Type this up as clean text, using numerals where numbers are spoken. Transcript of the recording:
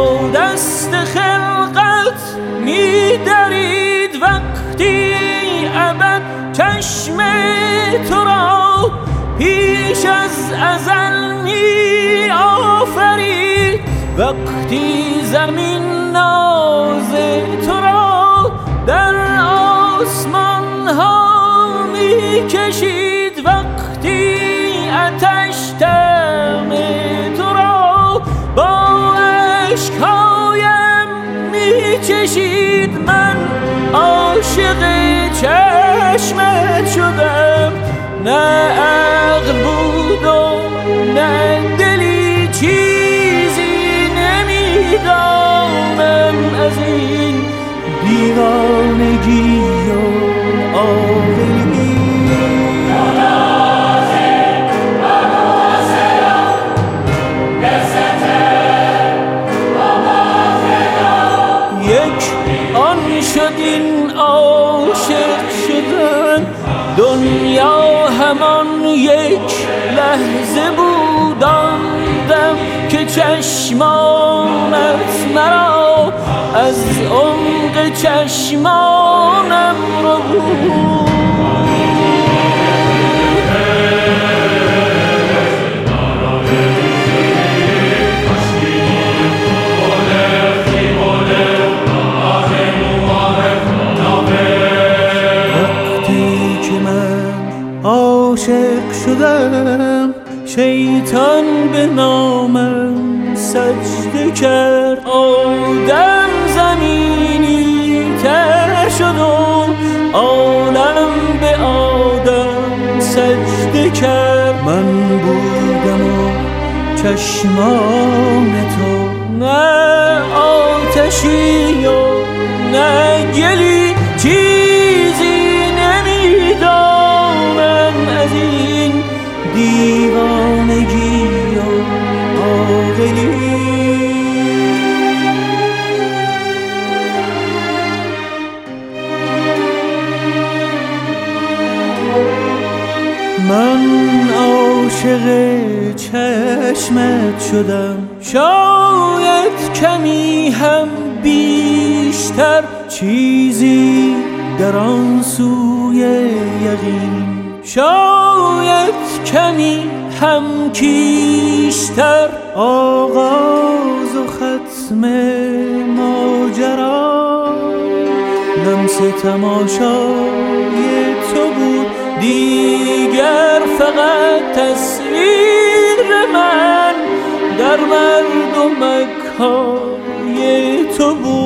با دست خلقت می‌درید وقتی ابد چشم تو را پیش از ازل می آفرید، وقتی زمین ناز تو را در آسمان ها می کشید، وقتی آتش دم تو را با اشکهایم می چشید. من عاشق چشمت شدم، نه عقل بود و نه دلی، چیزی نمیدانم از این دیوانگی و عاقلی. یک آن شد این عاشق شدن، دنیا همان یک لحظه بود آن دم که چشمانت مرا از عمق چشمانم رو بود. عاشق شدم شیطان به نامم سجده کرد، آدم زمینی تر شد و عالم به آدم سجده کرد. من بودم و چشمان تو نه آتشی و نه گلی، چیزی نمیدانم از این دیوانگی و عاقلی. من عاشق چشمت شدم، شاید کمی هم بیشتر، چیزی در آن سوی یقین، شاید کمی هم کیشتر. آغاز و ختم ماجرا لمس تماشای تو بود، دیگر فقط تصویر من در مردمک های تو بود.